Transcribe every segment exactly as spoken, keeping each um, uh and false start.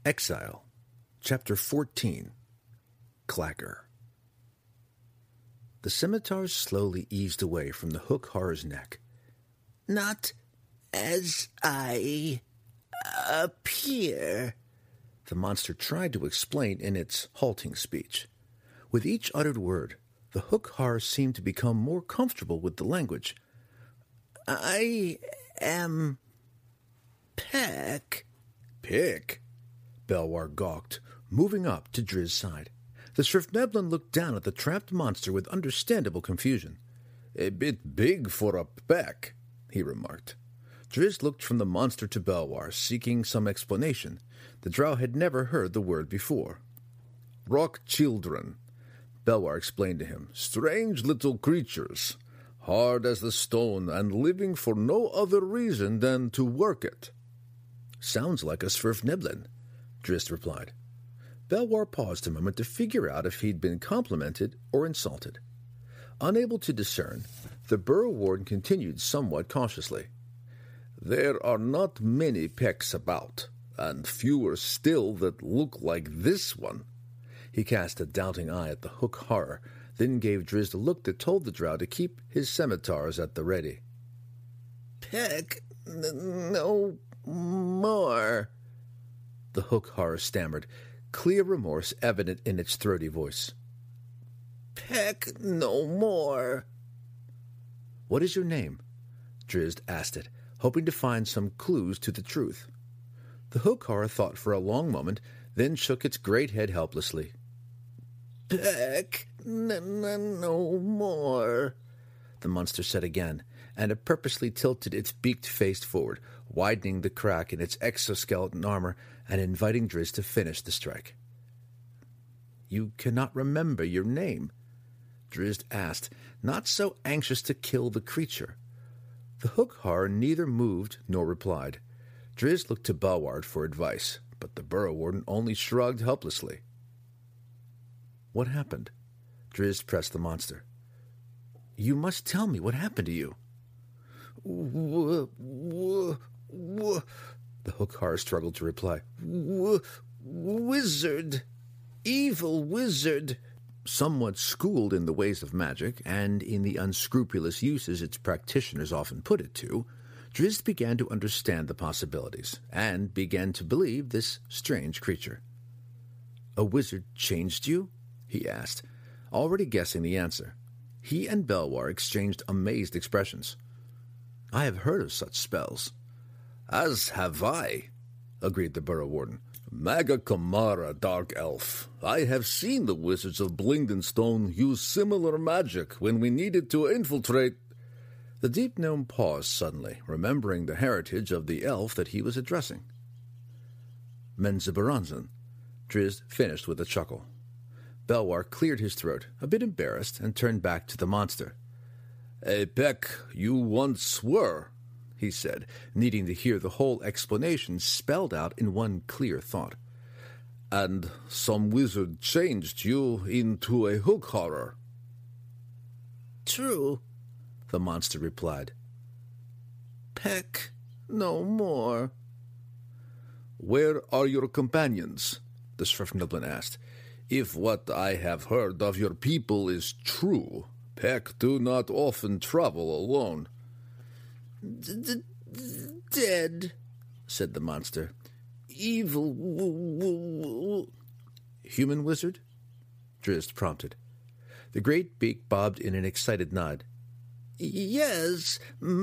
Exile, Chapter fourteen, Clacker. The scimitar slowly eased away from the hook horror's neck. "Not as I appear," the monster tried to explain in its halting speech. With each uttered word, the hook horror seemed to become more comfortable with the language. "I am Peck." Pick? Belwar gawked, moving up to Drizzt's side. The Svirfneblin looked down at the trapped monster with understandable confusion. "A bit big for a peck," he remarked. Drizzt looked from the monster to Belwar, seeking some explanation. The drow had never heard the word before. "Rock children," Belwar explained to him. "Strange little creatures, hard as the stone and living for no other reason than to work it." "Sounds like a Svirfneblin," Drizzt replied. Belwar paused a moment to figure out if he'd been complimented or insulted. Unable to discern, the Burrow Warden continued somewhat cautiously. "There are not many pecks about, and fewer still that look like this one." He cast a doubting eye at the hook horror, then gave Drizzt a look that told the drow to keep his scimitars at the ready. "Peck n- no more," the hook horror stammered, clear remorse evident in its throaty voice. "Peck no more." "What is your name?" Drizzt asked it, hoping to find some clues to the truth. The hook horror thought for a long moment, then shook its great head helplessly. "Peck n- n- no more," the monster said again, and it purposely tilted its beaked face forward, widening the crack in its exoskeleton armor and inviting Drizzt to finish the strike. "You cannot remember your name?" Drizzt asked, not so anxious to kill the creature. The hook horror neither moved nor replied. Drizzt looked to Belwar for advice, but the Burrow Warden only shrugged helplessly. "What happened?" Drizzt pressed the monster. "You must tell me what happened to you." W- w- w- The hook horror struggled to reply. w- wizard. Evil wizard. Somewhat schooled in the ways of magic, and in the unscrupulous uses its practitioners often put it to, Drizzt began to understand the possibilities, and began to believe this strange creature. "A wizard changed you?" he asked, already guessing the answer. He and Belwar exchanged amazed expressions. "I have heard of such spells." "As have I," agreed the Burrow Warden. "Maga Kamara, Dark Elf. I have seen the wizards of Blingdenstone use similar magic when we needed to infiltrate—" The deep gnome paused suddenly, remembering the heritage of the elf that he was addressing. "Menzoberranzan," Drizzt finished with a chuckle. Belwar cleared his throat, a bit embarrassed, and turned back to the monster. "A peck you once were," he said, needing to hear the whole explanation spelled out in one clear thought. "And some wizard changed you into a hook horror." "True," the monster replied. "Peck no more." "Where are your companions?" the Svirfneblin asked. "If what I have heard of your people is true, Peck do not often travel alone." D- d- "Dead," said the monster. "Evil w- w- w- "Human wizard?" Drizzt prompted. The great beak bobbed in an excited nod. "Yes,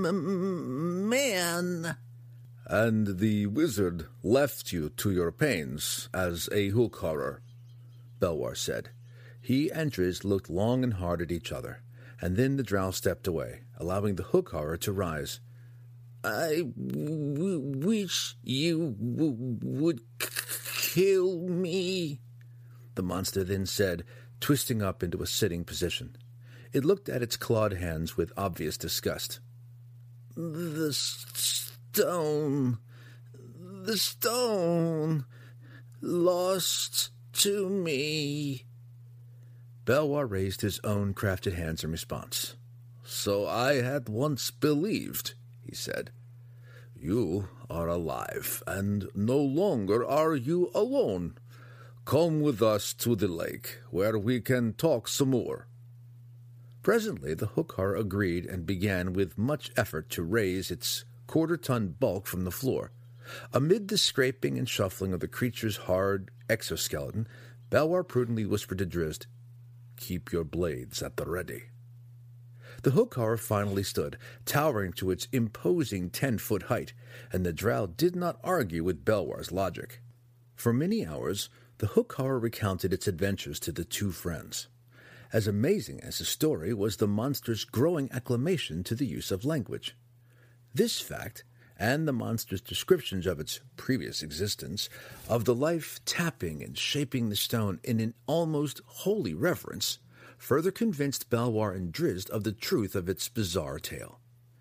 m- man." "And the wizard left you to your pains as a hook horror," Belwar said. He and Drizzt looked long and hard at each other, and then the drow stepped away, allowing the hook horror to rise. "I w- wish you w- would k- kill me," the monster then said, twisting up into a sitting position. It looked at its clawed hands with obvious disgust. "The stone, the stone, lost to me." Belwar raised his own crafted hands in response. "So I had once believed," he said. You are alive, and no longer are you alone. Come with us to the lake, where we can talk some more." Presently the Hookar agreed and began with much effort to raise its quarter-ton bulk from the floor. Amid the scraping and shuffling of the creature's hard exoskeleton, Belwar prudently whispered to Drizzt, "Keep your blades at the ready." The Hookar finally stood, towering to its imposing ten-foot height, and the drow did not argue with Belwar's logic. For many hours, the Hookar recounted its adventures to the two friends. As amazing as the story was the monster's growing acclamation to the use of language. This fact, and the monster's descriptions of its previous existence, of the life tapping and shaping the stone in an almost holy reverence, further convinced Belwar and Drizzt of the truth of its bizarre tale.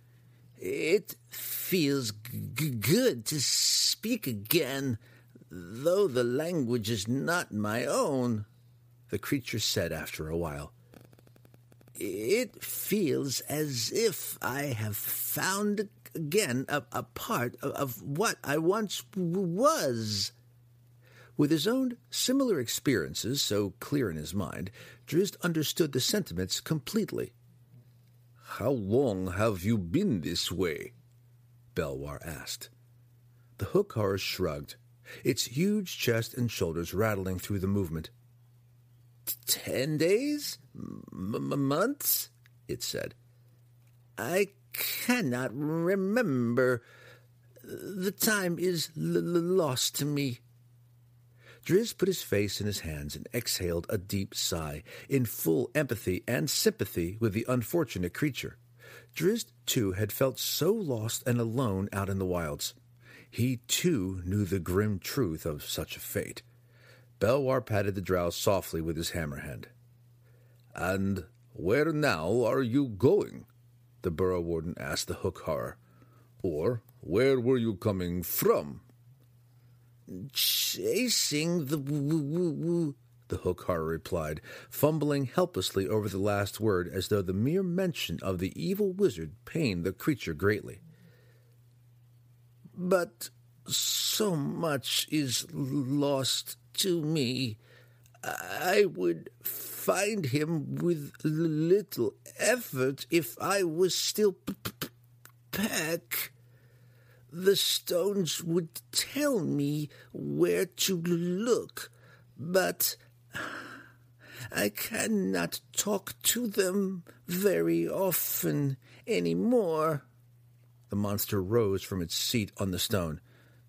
"It feels g- good to speak again, though the language is not my own," the creature said after a while. "It feels as if I have found again a, a part of, of what I once w- was." With his own similar experiences so clear in his mind, Drizzt understood the sentiments completely. "How long have you been this way?" Belwar asked. The Hookar shrugged, its huge chest and shoulders rattling through the movement. Ten days? M- months? It said. "I cannot remember. The time is l- l- lost to me." Drizzt put his face in his hands and exhaled a deep sigh, in full empathy and sympathy with the unfortunate creature. Drizzt, too, had felt so lost and alone out in the wilds. He, too, knew the grim truth of such a fate. Belwar patted the drow softly with his hammerhand. "And where now are you going?" the Burrow Warden asked the Hookar. "Or where were you coming from?" "Chasing the woo-woo-woo," the Hookar replied, fumbling helplessly over the last word as though the mere mention of the evil wizard pained the creature greatly. "But so much is lost to me. I would find him with little effort if I was still p- p- back. The stones would tell me where to look, but I cannot talk to them very often anymore." The monster rose from its seat on the stone.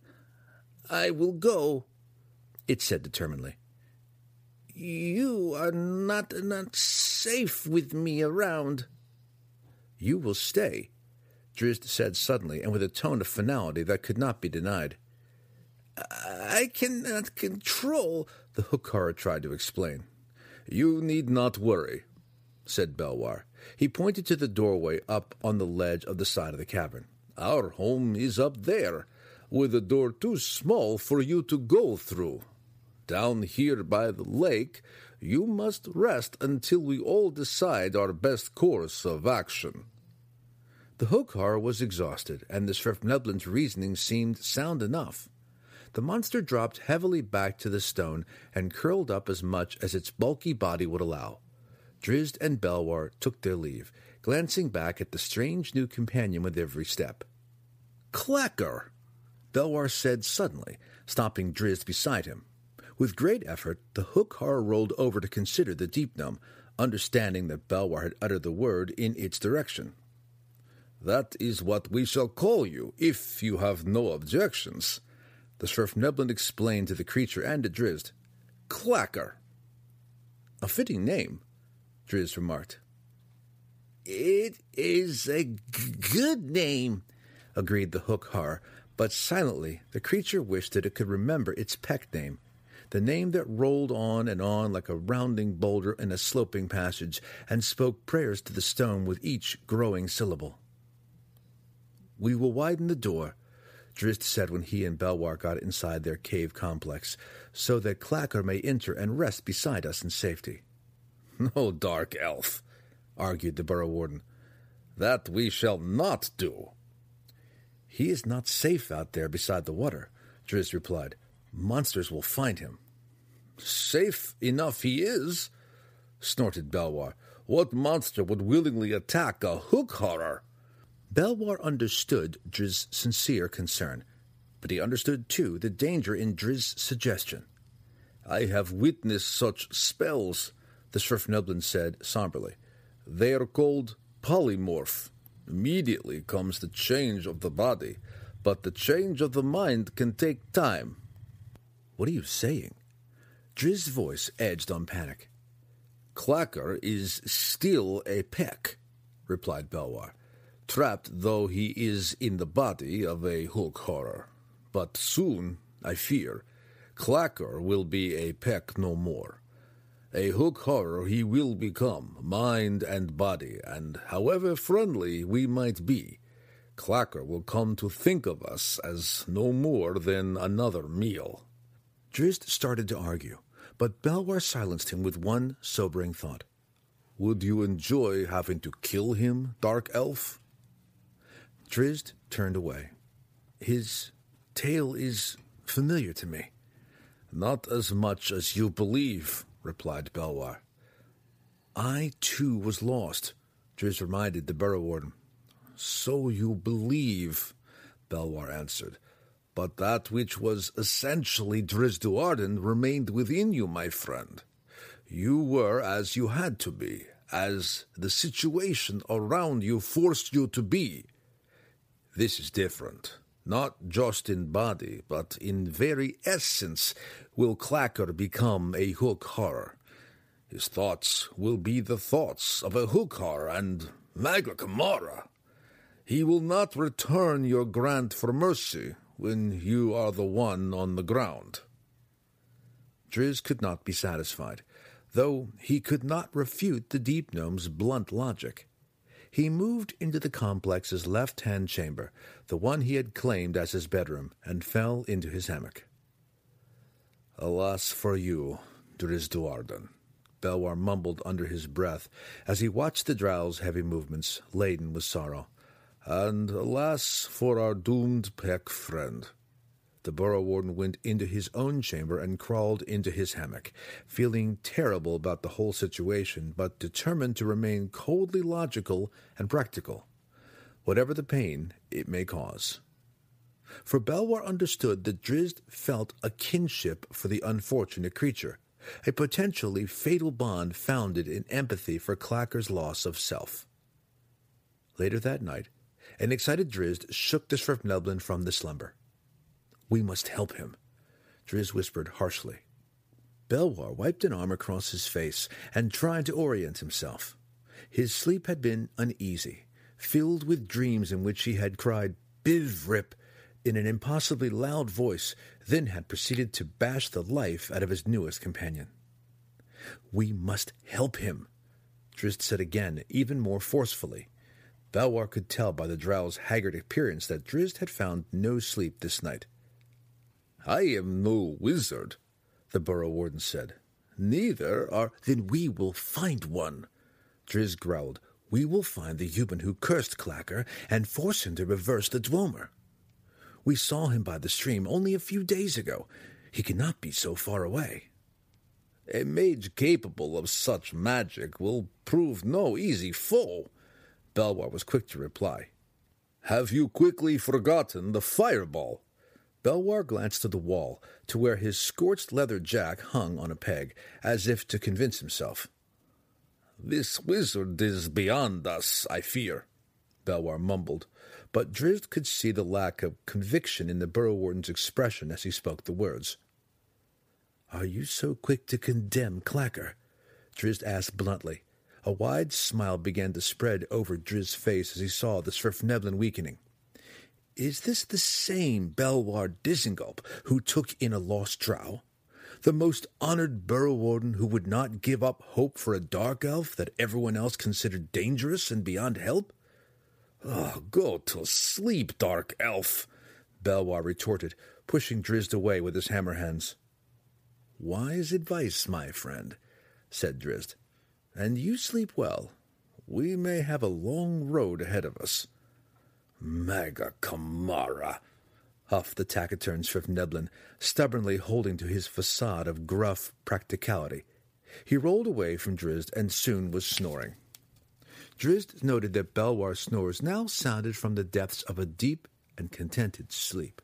"I will go," it said determinedly. "You are not, not safe with me around." "You will stay," Drizzt said suddenly, and with a tone of finality that could not be denied. "I cannot control," the Hookar tried to explain. "You need not worry," said Belwar. He pointed to the doorway up on the ledge of the side of the cavern. "Our home is up there, with a door too small for you to go through. Down here by the lake, you must rest until we all decide our best course of action." The Hookar was exhausted, and the Svirfneblin's reasoning seemed sound enough. The monster dropped heavily back to the stone and curled up as much as its bulky body would allow. Drizzt and Belwar took their leave, glancing back at the strange new companion with every step. "Clacker!" Belwar said suddenly, stopping Drizzt beside him. With great effort, the Hookar rolled over to consider the deep gnome, understanding that Belwar had uttered the word in its direction. "That is what we shall call you, if you have no objections," the Svirfneblin explained to the creature and to Drizzt. "Clacker." "A fitting name," Drizzt remarked. "It is a g- good name," agreed the Hookar, but silently the creature wished that it could remember its peck name, the name that rolled on and on like a rounding boulder in a sloping passage, and spoke prayers to the stone with each growing syllable. "We will widen the door," Drizzt said when he and Belwar got inside their cave complex, "so that Clacker may enter and rest beside us in safety." "No, dark elf," argued the Burrow Warden. "That we shall not do." He is not safe out there beside the water, Drizzt replied. Monsters will find him. Safe enough he is, snorted Belwar. What monster would willingly attack a hook horror? Belwar understood Drizzt's sincere concern, but he understood, too, the danger in Drizzt's suggestion. I have witnessed such spells, the Svirfneblin said somberly. They are called polymorph. Immediately comes the change of the body, but the change of the mind can take time. What are you saying? Drizzt's voice edged on panic. Clacker is still a peck, replied Belwar, trapped though he is in the body of a hook horror. But soon, I fear, Clacker will be a peck no more. A hook horror he will become, mind and body, and however friendly we might be, Clacker will come to think of us as no more than another meal. Drizzt started to argue, but Belwar silenced him with one sobering thought. Would you enjoy having to kill him, Dark Elf? Drizzt turned away. His tale is familiar to me. Not as much as you believe, replied Belwar. I, too, was lost, Drizzt reminded the Burrow Warden. So you believe, Belwar answered. But that which was essentially Drizzt Do'Urden remained within you, my friend. You were as you had to be, as the situation around you forced you to be. This is different. Not just in body, but in very essence will Clacker become a hook horror. His thoughts will be the thoughts of a hook horror and Maga Kamara. He will not return your grant for mercy when you are the one on the ground. Drizzt could not be satisfied, though he could not refute the Deep Gnome's blunt logic. He moved into the complex's left-hand chamber, the one he had claimed as his bedroom, and fell into his hammock. Alas for you, Drizzt Do'Urden, Belwar mumbled under his breath as he watched the drow's heavy movements, laden with sorrow. And alas for our doomed peck friend. The Burrow Warden went into his own chamber and crawled into his hammock, feeling terrible about the whole situation, but determined to remain coldly logical and practical, whatever the pain it may cause. For Belwar understood that Drizzt felt a kinship for the unfortunate creature, a potentially fatal bond founded in empathy for Clacker's loss of self. Later that night, an excited Drizzt shook the Svirfneblin from the slumber. "We must help him," Drizzt whispered harshly. Belwar wiped an arm across his face and tried to orient himself. His sleep had been uneasy, filled with dreams in which he had cried "Bivrip" in an impossibly loud voice, then had proceeded to bash the life out of his newest companion. "We must help him," Drizzt said again, even more forcefully. Belwar could tell by the drow's haggard appearance that Drizzt had found no sleep this night. "I am no wizard," the Burrow Warden said. "Neither are—" "Then we will find one," Drizzt growled. "We will find the human who cursed Clacker and force him to reverse the Dwemer. We saw him by the stream only a few days ago. He cannot be so far away." "A mage capable of such magic will prove no easy foe," Belwar was quick to reply. "Have you quickly forgotten the fireball?" Belwar glanced to the wall, to where his scorched leather jack hung on a peg, as if to convince himself. "This wizard is beyond us, I fear," Belwar mumbled, but Drizzt could see the lack of conviction in the Burrow Warden's expression as he spoke the words. "Are you so quick to condemn Clacker?" Drizzt asked bluntly. A wide smile began to spread over Drizzt's face as he saw the Svirfneblin weakening. "Is this the same Belwar Disengulp who took in a lost drow? The most honored Burrow Warden who would not give up hope for a dark elf that everyone else considered dangerous and beyond help?" "Oh, go to sleep, dark elf," Belwar retorted, pushing Drizzt away with his hammer hands. "Wise advice, my friend," said Drizzt. "And you sleep well. We may have a long road ahead of us." Maga Kamara, huffed the taciturn Swiftneblin, stubbornly holding to his facade of gruff practicality. He rolled away from Drizzt and soon was snoring. Drizzt noted that Belwar's snores now sounded from the depths of a deep and contented sleep.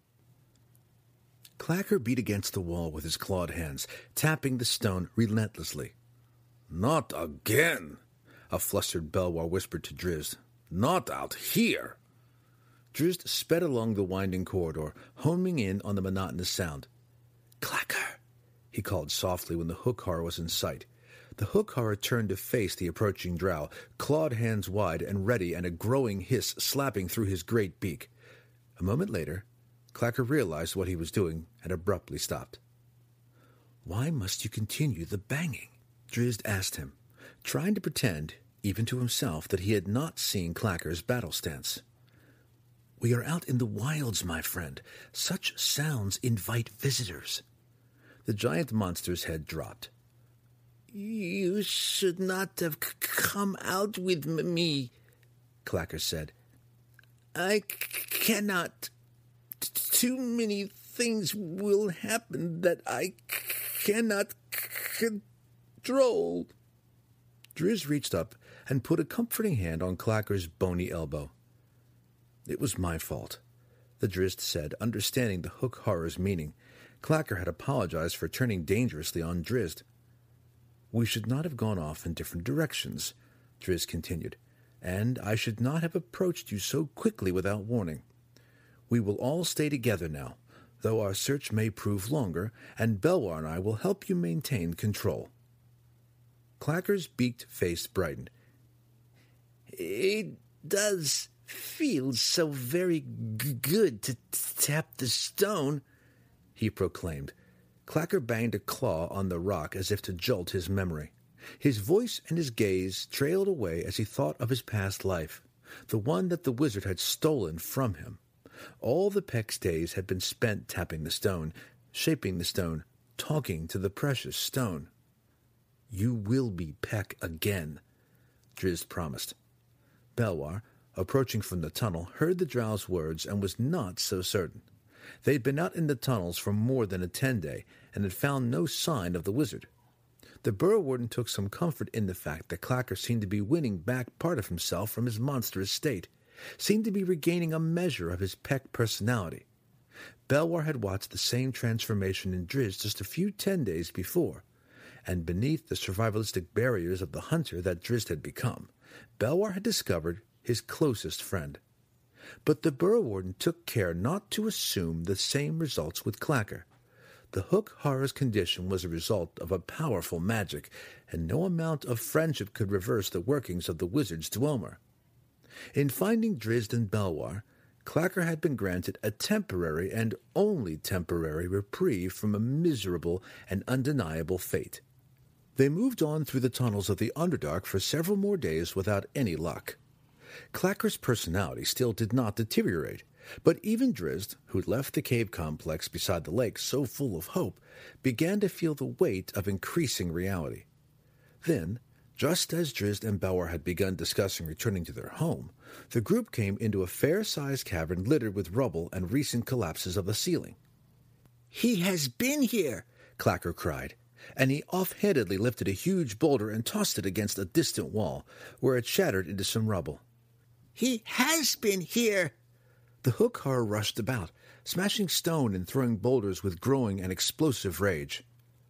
Clacker beat against the wall with his clawed hands, tapping the stone relentlessly. "Not again," a flustered Belwar whispered to Drizzt. "Not out here." Drizzt sped along the winding corridor, homing in on the monotonous sound. "Clacker!" he called softly when the Hookhar was in sight. The Hookhar turned to face the approaching drow, clawed hands wide and ready, and a growing hiss slapping through his great beak. A moment later, Clacker realized what he was doing and abruptly stopped. "Why must you continue the banging?" Drizzt asked him, trying to pretend, even to himself, that he had not seen Clacker's battle stance. "We are out in the wilds, my friend. Such sounds invite visitors." The giant monster's head dropped. "You should not have c- come out with m- me," Clacker said. "I c- cannot. T- too many things will happen that I c- cannot c- control." Drizzt reached up and put a comforting hand on Clacker's bony elbow. "It was my fault," the Drizzt said, understanding the Hookhar's meaning. Clacker had apologized for turning dangerously on Drizzt. "We should not have gone off in different directions," Drizzt continued, "and I should not have approached you so quickly without warning. We will all stay together now, though our search may prove longer, and Belwar and I will help you maintain control." Clacker's beaked face brightened. "It does feel so very g- good to t- tap the stone," he proclaimed. Clacker banged a claw on the rock as if to jolt his memory. His voice and his gaze trailed away as he thought of his past life, the one that the wizard had stolen from him. All the Peck's days had been spent tapping the stone, shaping the stone, talking to the precious stone. "You will be Peck again," Drizzt promised. Belwar, approaching from the tunnel, heard the drow's words and was not so certain. They'd been out in the tunnels for more than a ten-day and had found no sign of the wizard. The Burrow Warden took some comfort in the fact that Clacker seemed to be winning back part of himself from his monstrous state, seemed to be regaining a measure of his Peck personality. Belwar had watched the same transformation in Drizzt just a few ten days before, and beneath the survivalistic barriers of the hunter that Drizzt had become, Belwar had discovered his closest friend. But the Burrow Warden took care not to assume the same results with Clacker. The Hookhar's condition was a result of a powerful magic, and no amount of friendship could reverse the workings of the wizard's Dwemer. In finding Drizzt and Belwar, Clacker had been granted a temporary and only temporary reprieve from a miserable and undeniable fate. They moved on through the tunnels of the Underdark for several more days without any luck. Clacker's personality still did not deteriorate, but even Drizzt, who'd left the cave complex beside the lake so full of hope, began to feel the weight of increasing reality. Then, just as Drizzt and Belwar had begun discussing returning to their home, the group came into a fair-sized cavern littered with rubble and recent collapses of the ceiling. "He has been here," Clacker cried, and he off-handedly lifted a huge boulder and tossed it against a distant wall, where it shattered into some rubble. "He has been here." The Hookhar rushed about, smashing stone and throwing boulders with growing and explosive rage.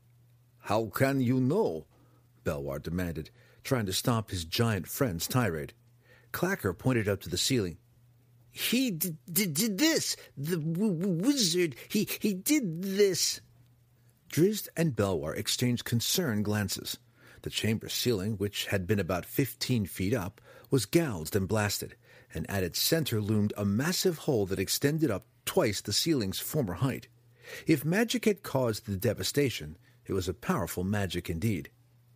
"How can you know?" Belwar demanded, trying to stop his giant friend's tirade. Clacker pointed up to the ceiling. "He d- d- did this! The w- w- wizard, he, he did this!" Drizzt and Belwar exchanged concerned glances. The chamber's ceiling, which had been about fifteen feet up, was gouged and blasted, and at its center loomed a massive hole that extended up twice the ceiling's former height. If magic had caused the devastation, it was a powerful magic indeed.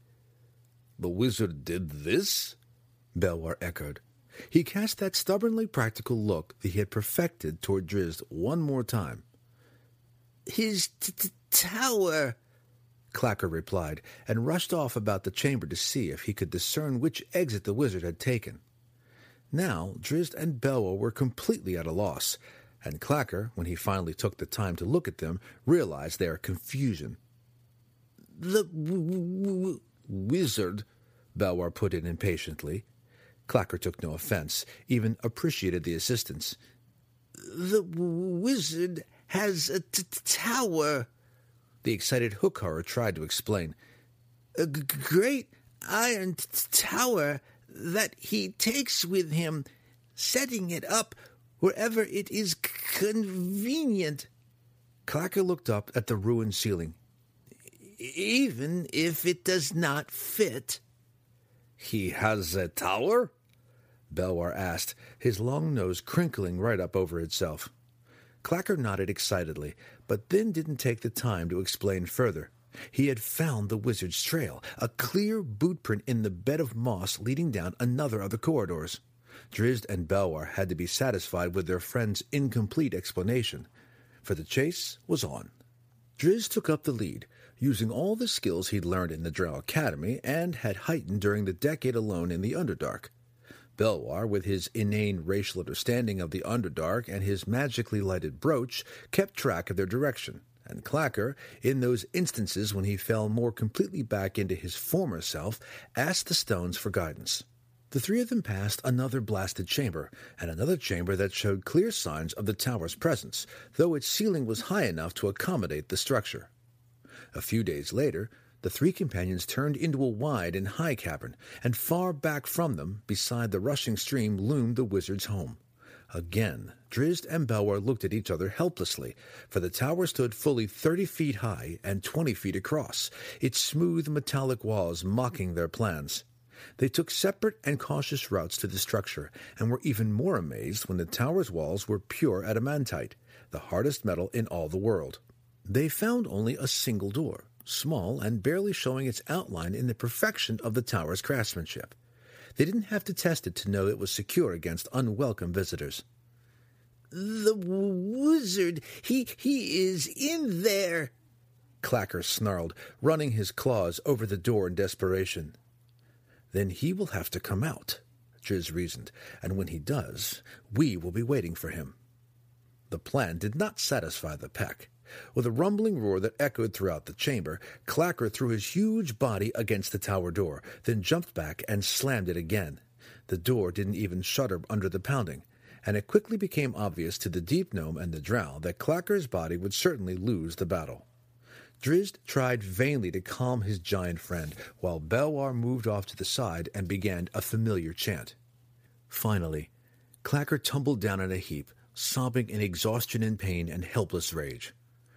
"The wizard did this?" Belwar echoed. He cast that stubbornly practical look that he had perfected toward Drizzt one more time. "His t- t- tower," Clacker replied, and rushed off about the chamber to see if he could discern which exit the wizard had taken. Now, Drizzt and Belwar were completely at a loss, and Clacker, when he finally took the time to look at them, realized their confusion. The w- w- wizard, Belwar put in impatiently. Clacker took no offense, even appreciated the assistance. The w- wizard has a t- t- tower. The excited Hookhorror tried to explain. A g- great iron t- tower that he takes with him, setting it up wherever it is c- convenient. Clacker looked up at the ruined ceiling. Even if it does not fit. He has a tower? Belwar asked, his long nose crinkling right up over itself. Clacker nodded excitedly, but then didn't take the time to explain further. He had found the wizard's trail, a clear boot print in the bed of moss leading down another of the corridors. Drizzt and Belwar had to be satisfied with their friend's incomplete explanation, for the chase was on. Drizzt took up the lead, using all the skills he'd learned in the Drow Academy and had heightened during the decade alone in the Underdark. Belwar, with his inane racial understanding of the Underdark and his magically lighted brooch, kept track of their direction, and Clacker, in those instances when he fell more completely back into his former self, asked the stones for guidance. The three of them passed another blasted chamber, and another chamber that showed clear signs of the tower's presence, though its ceiling was high enough to accommodate the structure. A few days later, the three companions turned into a wide and high cavern, and far back from them, beside the rushing stream, loomed the wizard's home. Again, Drizzt and Belwar looked at each other helplessly, for the tower stood fully thirty feet high and twenty feet across, its smooth metallic walls mocking their plans. They took separate and cautious routes to the structure, and were even more amazed when the tower's walls were pure adamantite, the hardest metal in all the world. They found only a single door, small and barely showing its outline in the perfection of the tower's craftsmanship. They didn't have to test it to know it was secure against unwelcome visitors. The wizard, he, he is in there, Clacker snarled, running his claws over the door in desperation. Then he will have to come out, Drizzt reasoned, and when he does, we will be waiting for him. The plan did not satisfy the pack. With a rumbling roar that echoed throughout the chamber, Clacker threw his huge body against the tower door, then jumped back and slammed it again. The door didn't even shudder under the pounding, and it quickly became obvious to the Deep Gnome and the Drow that Clacker's body would certainly lose the battle. Drizzt tried vainly to calm his giant friend, while Belwar moved off to the side and began a familiar chant. Finally, Clacker tumbled down in a heap, sobbing in exhaustion and pain and helpless rage.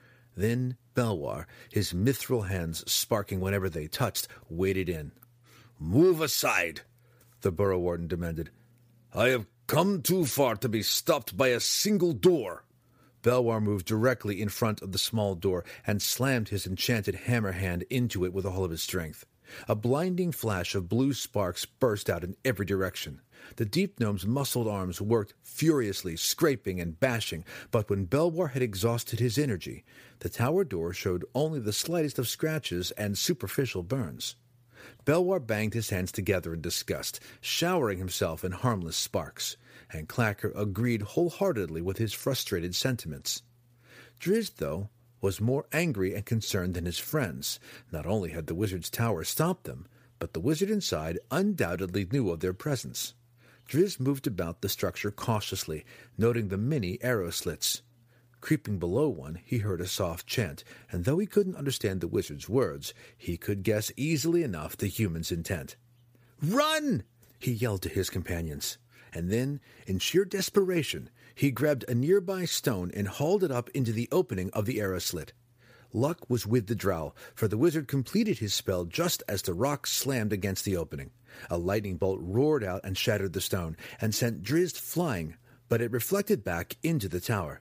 Then Belwar, his mithril hands sparking whenever they touched, waded in. "Move aside," the Burrow Warden demanded. "I have come too far to be stopped by a single door." Belwar moved directly in front of the small door and slammed his enchanted hammer hand into it with all of his strength. A blinding flash of blue sparks burst out in every direction. The Deep Gnome's muscled arms worked furiously, scraping and bashing, but when Belwar had exhausted his energy, the tower door showed only the slightest of scratches and superficial burns. Belwar banged his hands together in disgust, showering himself in harmless sparks, and Clacker agreed wholeheartedly with his frustrated sentiments. Drizzt, though, was more angry and concerned than his friends. Not only had the wizard's tower stopped them, but the wizard inside undoubtedly knew of their presence. Drizzt moved about the structure cautiously, noting the many arrow slits. Creeping below one, he heard a soft chant, and though he couldn't understand the wizard's words, he could guess easily enough the human's intent. "Run!" he yelled to his companions, and then, in sheer desperation, he grabbed a nearby stone and hauled it up into the opening of the arrow slit. Luck was with the Drow, for the wizard completed his spell just as the rock slammed against the opening. A lightning bolt roared out and shattered the stone, and sent Drizzt flying, but it reflected back into the tower.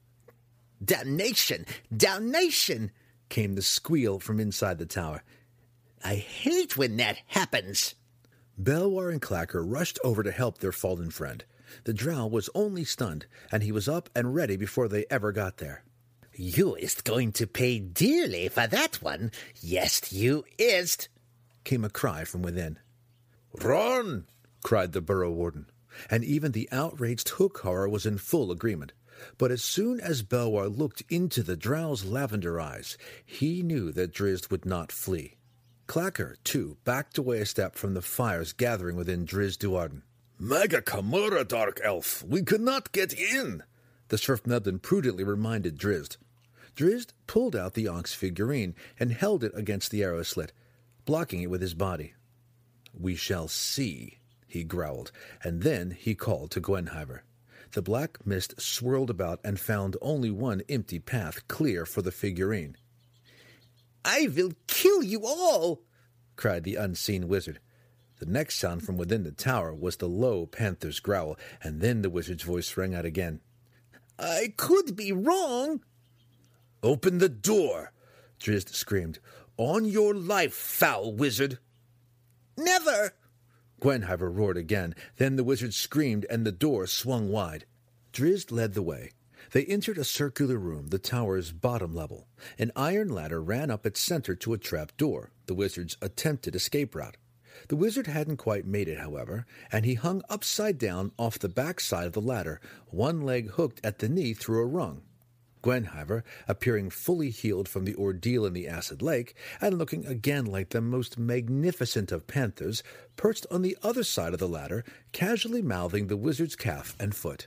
"Damnation! Damnation!" came the squeal from inside the tower. "I hate when that happens." Belwar and Clacker rushed over to help their fallen friend. The Drow was only stunned, and he was up and ready before they ever got there. "You ist going to pay dearly for that one. Yes, you ist," came a cry from within. "Run!" cried the Burrow Warden. and even the outraged Hook horror was in full agreement. But as soon as Belwar looked into the drow's lavender eyes, he knew that Drizzt would not flee. Clacker, too, backed away a step from the fires gathering within Drizzt Do'Urden. Maga Kamura, Dark Elf, we cannot get in, the Svirfneblin prudently reminded Drizzt. Drizzt pulled out the Ox figurine and held it against the arrow slit, blocking it with his body. We shall see, he growled, and then he called to Gwenhwyvar. The black mist swirled about and found only one empty path clear for the figurine. I will kill you all, cried the unseen wizard. The next sound from within the tower was the low panther's growl, and then the wizard's voice rang out again. I could be wrong. Open the door, Drizzt screamed. On your life, foul wizard. Never! Gwenhwyvar roared again. Then the wizard screamed, and the door swung wide. Drizzt led the way. They entered a circular room, the tower's bottom level. An iron ladder ran up its center to a trap door, the wizard's attempted escape route. The wizard hadn't quite made it, however, and he hung upside down off the back side of the ladder, one leg hooked at the knee through a rung. Gwenhwyvar, appearing fully healed from the ordeal in the acid lake, and looking again like the most magnificent of panthers, perched on the other side of the ladder, casually mouthing the wizard's calf and foot.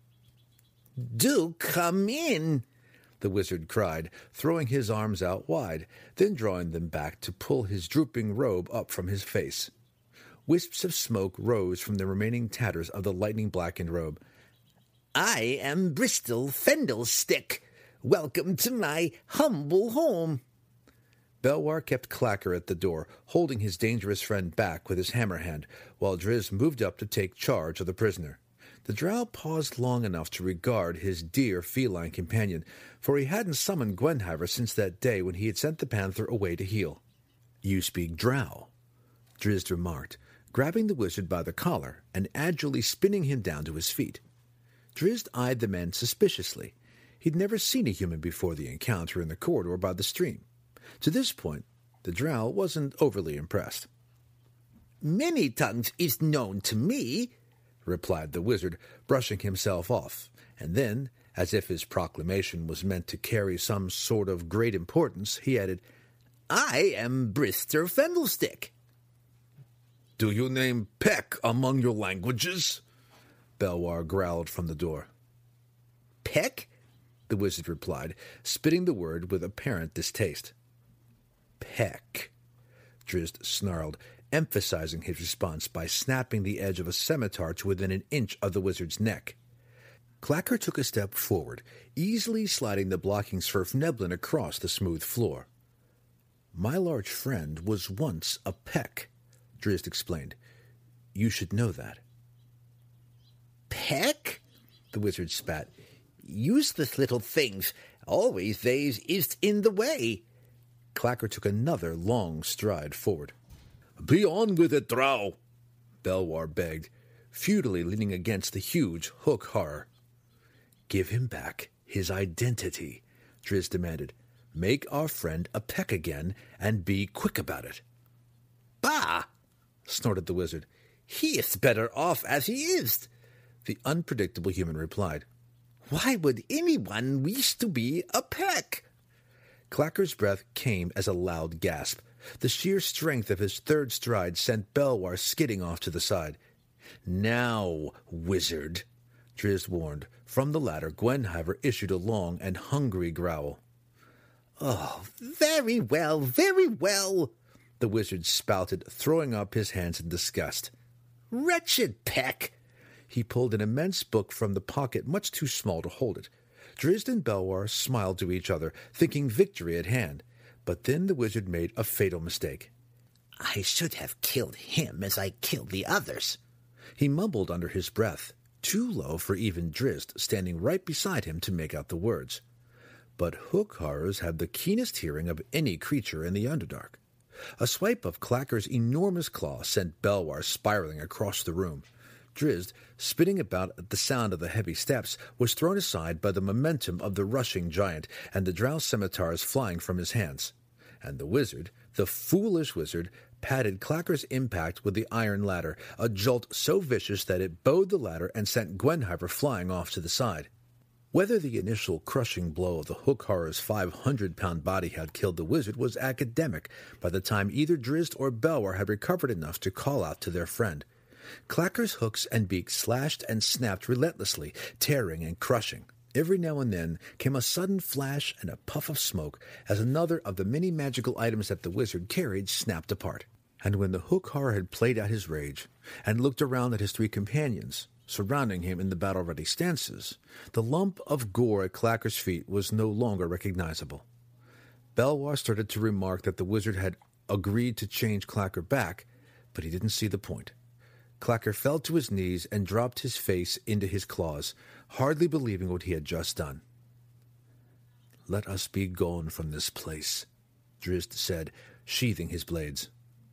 Do come in, the wizard cried, throwing his arms out wide, then drawing them back to pull his drooping robe up from his face. Wisps of smoke rose from the remaining tatters of the lightning-blackened robe. I am Bristol Fendlestick. Welcome to my humble home. Belwar kept Clacker at the door, holding his dangerous friend back with his hammer hand, while Drizzt moved up to take charge of the prisoner. The drow paused long enough to regard his dear feline companion, for he hadn't summoned Gwenhwyvar since that day when he had sent the panther away to heal. You speak drow, Drizzt remarked, grabbing the wizard by the collar and agilely spinning him down to his feet. Drizzt eyed the man suspiciously. He'd never seen a human before the encounter in the corridor by the stream. To this point, the drow wasn't overly impressed. Many tongues is known to me, replied the wizard, brushing himself off, and then, as if his proclamation was meant to carry some sort of great importance, he added, I am Brister Fendlestick. Do you name Peck among your languages? Belwar growled from the door. Peck? The wizard replied, spitting the word with apparent distaste. Peck, Drizzt snarled, emphasizing his response by snapping the edge of a scimitar to within an inch of the wizard's neck. Clacker took a step forward, easily sliding the blocking Svirfneblin across the smooth floor. My large friend was once a Peck, Drizzt explained. You should know that. Peck? The wizard spat. Useless little things. Always theys is in the way. Clacker took another long stride forward. Be on with it, drow, Belwar begged, futilely leaning against the huge Hook horror. Give him back his identity, Drizzt demanded. Make our friend a Peck again, and be quick about it. Bah! Snorted the wizard. He is better off as he is, the unpredictable human replied. Why would anyone wish to be a Peck? Clacker's breath came as a loud gasp. The sheer strength of his third stride sent Belwar skidding off to the side. Now, wizard, Drizzt warned. From the ladder, Gwenhwyvar issued a long and hungry growl. Oh, very well, very well, the wizard spouted, throwing up his hands in disgust. Wretched Peck! He pulled an immense book from the pocket much too small to hold it. Drizzt and Belwar smiled to each other, thinking victory at hand. But then the wizard made a fatal mistake. I should have killed him as I killed the others, he mumbled under his breath, too low for even Drizzt, standing right beside him to make out the words. But Hook horrors had the keenest hearing of any creature in the Underdark. A swipe of Clacker's enormous claw sent Belwar spiraling across the room. Drizzt, spinning about at the sound of the heavy steps, was thrown aside by the momentum of the rushing giant and the drow scimitars flying from his hands. And the wizard, the foolish wizard, padded Clacker's impact with the iron ladder, a jolt so vicious that it bowed the ladder and sent Gwenhyver flying off to the side. Whether the initial crushing blow of the hook horror's five hundred pound body had killed the wizard was academic by the time either Drizzt or Belwar had recovered enough to call out to their friend. Clacker's hooks and beak slashed and snapped relentlessly, tearing and crushing. Every now and then came a sudden flash and a puff of smoke as another of the many magical items that the wizard carried snapped apart. And when the hook horror had played out his rage and looked around at his three companions, surrounding him in the battle-ready stances, the lump of gore at Clacker's feet was no longer recognizable. Belwar started to remark that the wizard had agreed to change Clacker back, but he didn't see the point. Clacker fell to his knees and dropped his face into his claws, hardly believing what he had just done. "Let us be gone from this place," Drizzt said, sheathing his blades.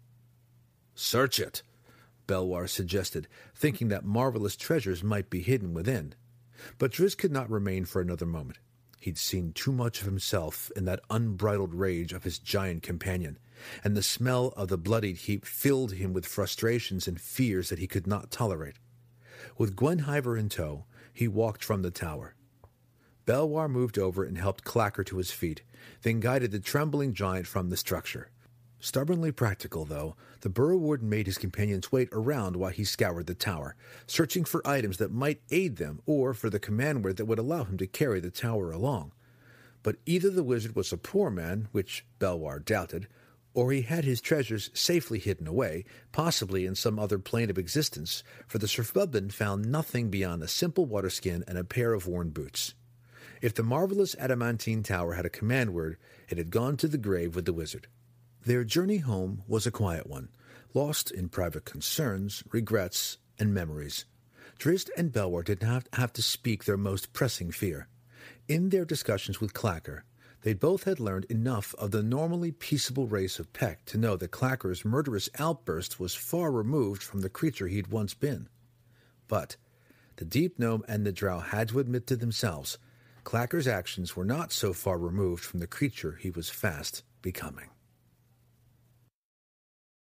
"Search it," Belwar suggested, thinking that marvelous treasures might be hidden within. But Drizzt could not remain for another moment. He'd seen too much of himself in that unbridled rage of his giant companion, and the smell of the bloodied heap filled him with frustrations and fears that he could not tolerate. With Gwenhyver in tow, he walked from the tower. Belwar moved over and helped Clacker to his feet, then guided the trembling giant from the structure. Stubbornly practical, though, the Burrow Warden made his companions wait around while he scoured the tower, searching for items that might aid them or for the command word that would allow him to carry the tower along. But either the wizard was a poor man, which Belwar doubted, or he had his treasures safely hidden away, possibly in some other plane of existence, for the Srafnebben found nothing beyond a simple water skin and a pair of worn boots. If the marvelous adamantine tower had a command word, it had gone to the grave with the wizard. Their journey home was a quiet one, lost in private concerns, regrets, and memories. Drizzt and Belwar did not have to speak their most pressing fear. In their discussions with Clacker, they both had learned enough of the normally peaceable race of Peck to know that Clacker's murderous outburst was far removed from the creature he'd once been. But the Deep Gnome and the Drow had to admit to themselves, Clacker's actions were not so far removed from the creature he was fast becoming.